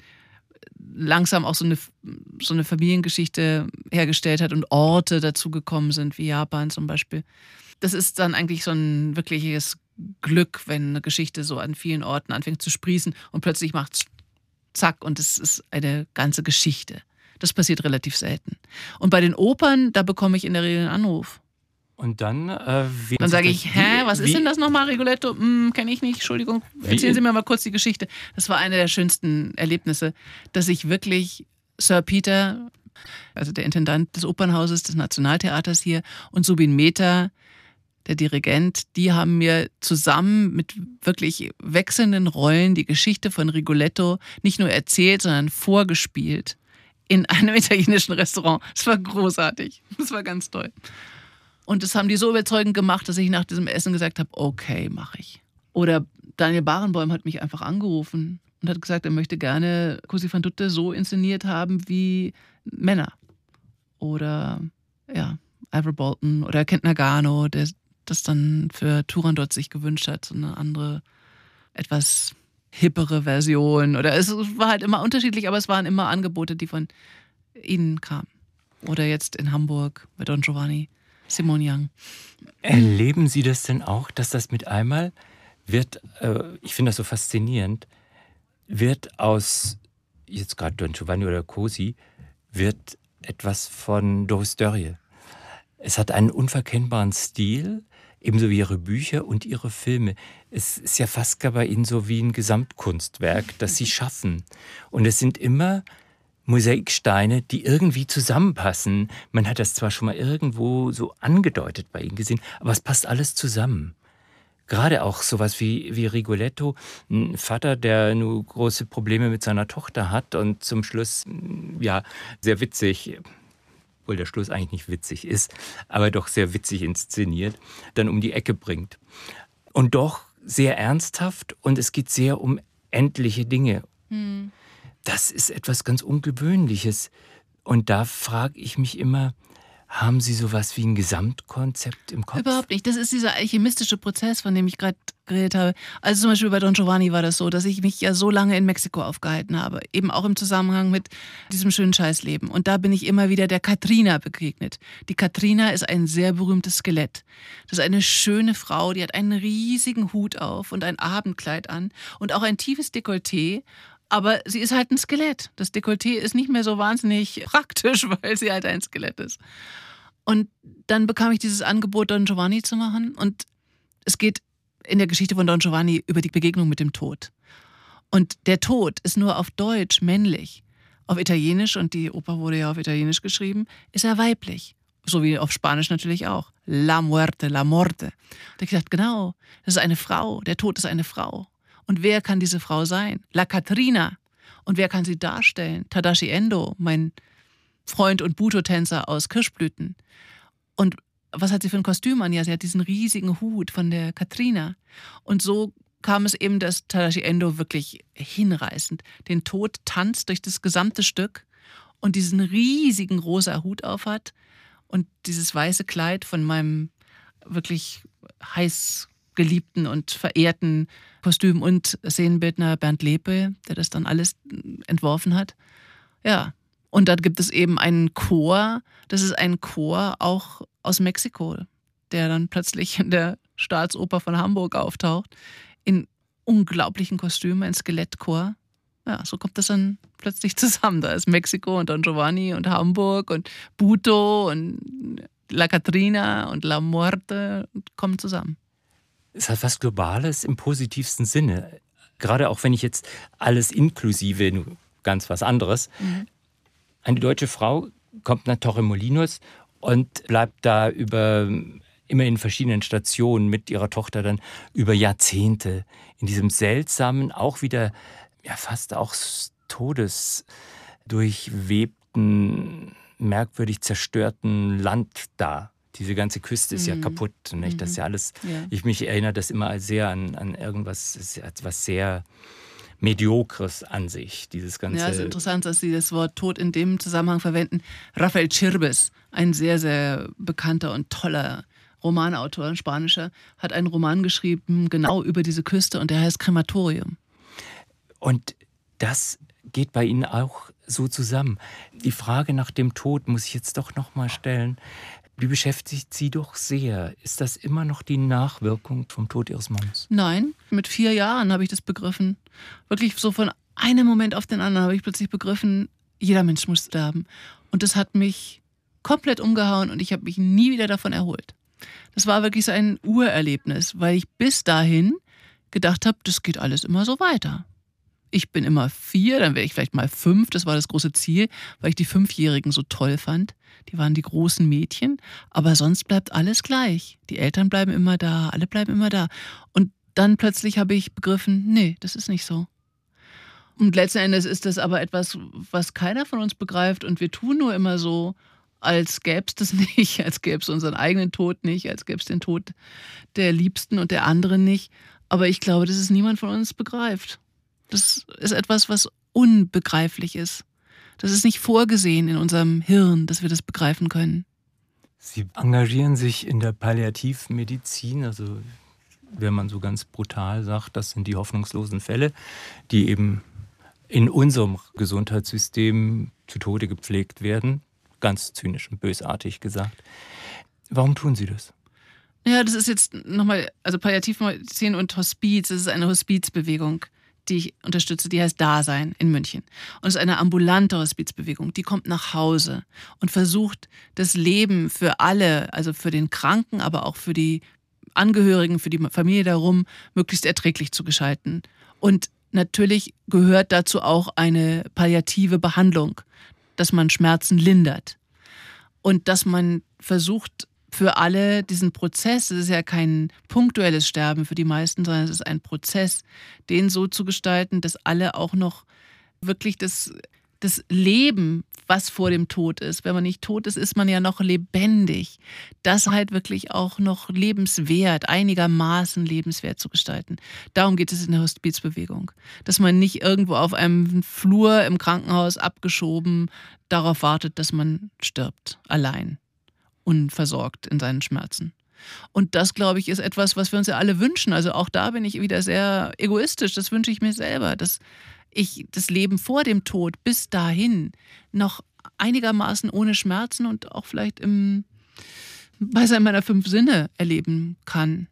langsam auch so eine, so eine Familiengeschichte hergestellt hat und Orte dazu gekommen sind, wie Japan zum Beispiel. Das ist dann eigentlich so ein wirkliches Glück, wenn eine Geschichte so an vielen Orten anfängt zu sprießen und plötzlich macht es zack und es ist eine ganze Geschichte. Das passiert relativ selten. Und bei den Opern, da bekomme ich in der Regel einen Anruf. Und dann, äh, dann sage ich, hä, was wie, ist denn das nochmal, Rigoletto? Hm, kenne ich nicht, Entschuldigung. Erzählen Sie mir mal kurz die Geschichte. Das war eine der schönsten Erlebnisse, dass ich wirklich Sir Peter, also der Intendant des Opernhauses, des Nationaltheaters hier, und Subin Mehta, der Dirigent, die haben mir zusammen mit wirklich wechselnden Rollen die Geschichte von Rigoletto nicht nur erzählt, sondern vorgespielt in einem italienischen Restaurant. Das war großartig. Das war ganz toll. Und das haben die so überzeugend gemacht, dass ich nach diesem Essen gesagt habe, okay, mache ich. Oder Daniel Barenboim hat mich einfach angerufen und hat gesagt, er möchte gerne Così fan tutte so inszeniert haben wie Männer. Oder ja, Ivor Bolton oder Kent Nagano, der das dann für Turandot sich gewünscht hat, so eine andere, etwas hippere Version. Oder es war halt immer unterschiedlich, aber es waren immer Angebote, die von ihnen kamen. Oder jetzt in Hamburg bei Don Giovanni, Simone Young. Erleben Sie das denn auch, dass das mit einmal wird, äh, ich finde das so faszinierend, wird aus, jetzt gerade Don Giovanni oder Così, wird etwas von Doris Dörrie. Es hat einen unverkennbaren Stil, ebenso wie ihre Bücher und ihre Filme. Es ist ja fast gar bei ihnen so wie ein Gesamtkunstwerk, das sie schaffen. Und es sind immer Mosaiksteine, die irgendwie zusammenpassen. Man hat das zwar schon mal irgendwo so angedeutet bei ihnen gesehen, aber es passt alles zusammen. Gerade auch sowas wie, wie Rigoletto, ein Vater, der nur große Probleme mit seiner Tochter hat und zum Schluss, ja, sehr witzig, obwohl der Schluss eigentlich nicht witzig ist, aber doch sehr witzig inszeniert, dann um die Ecke bringt. Und doch sehr ernsthaft und es geht sehr um endliche Dinge. Hm. Das ist etwas ganz Ungewöhnliches. Und da frage ich mich immer, haben Sie sowas wie ein Gesamtkonzept im Kopf? Überhaupt nicht. Das ist dieser alchemistische Prozess, von dem ich gerade geredet habe. Also zum Beispiel bei Don Giovanni war das so, dass ich mich ja so lange in Mexiko aufgehalten habe. Eben auch im Zusammenhang mit diesem schönen Scheißleben. Und da bin ich immer wieder der Katrina begegnet. Die Katrina ist ein sehr berühmtes Skelett. Das ist eine schöne Frau, die hat einen riesigen Hut auf und ein Abendkleid an und auch ein tiefes Dekolleté. Aber sie ist halt ein Skelett. Das Dekolleté ist nicht mehr so wahnsinnig praktisch, weil sie halt ein Skelett ist. Und dann bekam ich dieses Angebot, Don Giovanni zu machen. Und es geht in der Geschichte von Don Giovanni über die Begegnung mit dem Tod. Und der Tod ist nur auf Deutsch männlich. Auf Italienisch, und die Oper wurde ja auf Italienisch geschrieben, ist er weiblich. So wie auf Spanisch natürlich auch. La muerte, la morte. Da habe ich gedacht, genau, das ist eine Frau. Der Tod ist eine Frau. Und wer kann diese Frau sein? La Catrina. Und wer kann sie darstellen? Tadashi Endo, mein Freund und Buto-Tänzer aus Kirschblüten. Und was hat sie für ein Kostüm an? Ja, sie hat diesen riesigen Hut von der Katrina. Und so kam es eben, dass Tadashi Endo wirklich hinreißend den Tod tanzt durch das gesamte Stück und diesen riesigen rosa Hut aufhat und dieses weiße Kleid von meinem wirklich heiß geliebten und verehrten Kostüm- und Szenenbildner Bernd Lepel, der das dann alles entworfen hat. Ja, und dann gibt es eben einen Chor, das ist ein Chor auch aus Mexiko, der dann plötzlich in der Staatsoper von Hamburg auftaucht, in unglaublichen Kostümen, ein Skelettchor. Ja, so kommt das dann plötzlich zusammen. Da ist Mexiko und Don Giovanni und Hamburg und Buto und La Catrina und La Muerte kommen zusammen. Es hat was Globales im positivsten Sinne. Gerade auch wenn ich jetzt alles inklusive, ganz was anderes. Mhm. Eine deutsche Frau kommt nach Torremolinos und bleibt da über, immer in verschiedenen Stationen mit ihrer Tochter dann über Jahrzehnte in diesem seltsamen, auch wieder ja fast auch todesdurchwebten, merkwürdig zerstörten Land da. Diese ganze Küste ist mhm. ja kaputt. Nicht? Das ist ja alles, ja. Ich mich erinnere das immer sehr an, an irgendwas, etwas sehr Mediokres an sich, dieses ganze... Ja, es ist interessant, dass Sie das Wort Tod in dem Zusammenhang verwenden. Rafael Chirbes, ein sehr, sehr bekannter und toller Romanautor, ein spanischer, hat einen Roman geschrieben, genau über diese Küste, und der heißt Krematorium. Und das geht bei Ihnen auch so zusammen. Die Frage nach dem Tod muss ich jetzt doch noch mal stellen. Die beschäftigt Sie doch sehr. Ist das immer noch die Nachwirkung vom Tod Ihres Mannes? Nein, mit vier Jahren habe ich das begriffen. Wirklich so von einem Moment auf den anderen habe ich plötzlich begriffen, jeder Mensch muss sterben. Und das hat mich komplett umgehauen und ich habe mich nie wieder davon erholt. Das war wirklich so ein Urerlebnis, weil ich bis dahin gedacht habe, das geht alles immer so weiter. Ich bin immer vier, dann wäre ich vielleicht mal fünf, das war das große Ziel, weil ich die Fünfjährigen so toll fand. Die waren die großen Mädchen, aber sonst bleibt alles gleich. Die Eltern bleiben immer da, alle bleiben immer da. Und dann plötzlich habe ich begriffen, nee, das ist nicht so. Und letzten Endes ist das aber etwas, was keiner von uns begreift und wir tun nur immer so, als gäbe es das nicht, als gäbe es unseren eigenen Tod nicht, als gäbe es den Tod der Liebsten und der anderen nicht. Aber ich glaube, dass es niemand von uns begreift. Das ist etwas, was unbegreiflich ist. Das ist nicht vorgesehen in unserem Hirn, dass wir das begreifen können. Sie engagieren sich in der Palliativmedizin, also wenn man so ganz brutal sagt, das sind die hoffnungslosen Fälle, die eben in unserem Gesundheitssystem zu Tode gepflegt werden. Ganz zynisch und bösartig gesagt. Warum tun Sie das? Ja, das ist jetzt nochmal, also Palliativmedizin und Hospiz, das ist eine Hospizbewegung, die ich unterstütze, die heißt Dasein in München. Und es ist eine ambulante Hospizbewegung, die kommt nach Hause und versucht, das Leben für alle, also für den Kranken, aber auch für die Angehörigen, für die Familie darum, möglichst erträglich zu gestalten. Und natürlich gehört dazu auch eine palliative Behandlung, dass man Schmerzen lindert und dass man versucht, für alle diesen Prozess, es ist ja kein punktuelles Sterben für die meisten, sondern es ist ein Prozess, den so zu gestalten, dass alle auch noch wirklich das, das Leben, was vor dem Tod ist, wenn man nicht tot ist, ist man ja noch lebendig, das halt wirklich auch noch lebenswert, einigermaßen lebenswert zu gestalten. Darum geht es in der Hospizbewegung, dass man nicht irgendwo auf einem Flur im Krankenhaus abgeschoben darauf wartet, dass man stirbt, allein. Unversorgt in seinen Schmerzen. Und das, glaube ich, ist etwas, was wir uns ja alle wünschen. Also auch da bin ich wieder sehr egoistisch. Das wünsche ich mir selber, dass ich das Leben vor dem Tod bis dahin noch einigermaßen ohne Schmerzen und auch vielleicht im Beisein meiner fünf Sinne erleben kann.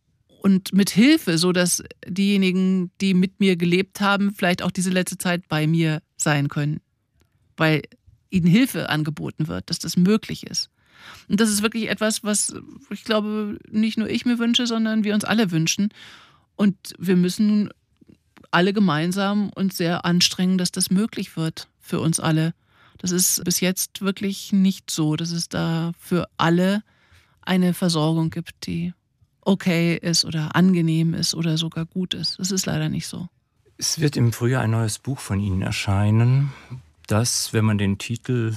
Und mit Hilfe, sodass diejenigen, die mit mir gelebt haben, vielleicht auch diese letzte Zeit bei mir sein können. Weil ihnen Hilfe angeboten wird, dass das möglich ist. Und das ist wirklich etwas, was ich glaube, nicht nur ich mir wünsche, sondern wir uns alle wünschen. Und wir müssen nun alle gemeinsam uns sehr anstrengen, dass das möglich wird für uns alle. Das ist bis jetzt wirklich nicht so, dass es da für alle eine Versorgung gibt, die okay ist oder angenehm ist oder sogar gut ist. Das ist leider nicht so. Es wird im Frühjahr ein neues Buch von Ihnen erscheinen, das, wenn man den Titel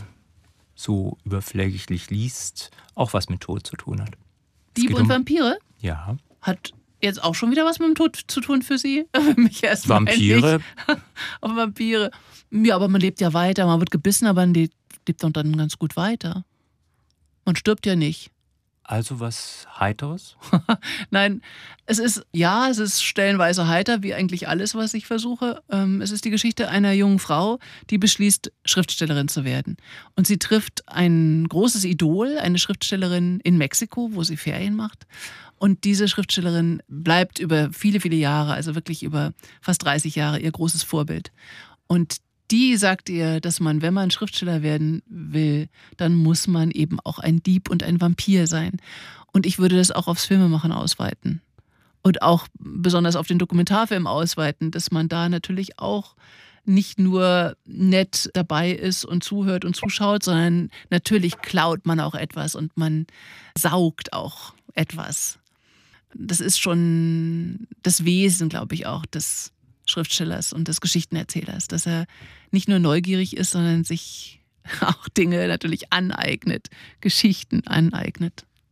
so überflächlich liest, auch was mit Tod zu tun hat. Diebe und um Vampire? Ja. Hat jetzt auch schon wieder was mit dem Tod zu tun für Sie? Für mich erst Vampire? Aber Vampire. Ja, aber man lebt ja weiter, man wird gebissen, aber man lebt dann ganz gut weiter. Man stirbt ja nicht. Also was Heiteres? Nein, es ist, ja, es ist stellenweise heiter, wie eigentlich alles, was ich versuche. Es ist die Geschichte einer jungen Frau, die beschließt, Schriftstellerin zu werden. Und sie trifft ein großes Idol, eine Schriftstellerin in Mexiko, wo sie Ferien macht. Und diese Schriftstellerin bleibt über viele, viele Jahre, also wirklich über fast dreißig Jahre, ihr großes Vorbild. Und die sagt ihr, dass man, wenn man Schriftsteller werden will, dann muss man eben auch ein Dieb und ein Vampir sein. Und ich würde das auch aufs Filmemachen ausweiten. Und auch besonders auf den Dokumentarfilm ausweiten, dass man da natürlich auch nicht nur nett dabei ist und zuhört und zuschaut, sondern natürlich klaut man auch etwas und man saugt auch etwas. Das ist schon das Wesen, glaube ich, auch des Schriftstellers und des Geschichtenerzählers, dass er nicht nur neugierig ist, sondern sich auch Dinge natürlich aneignet, Geschichten aneignet.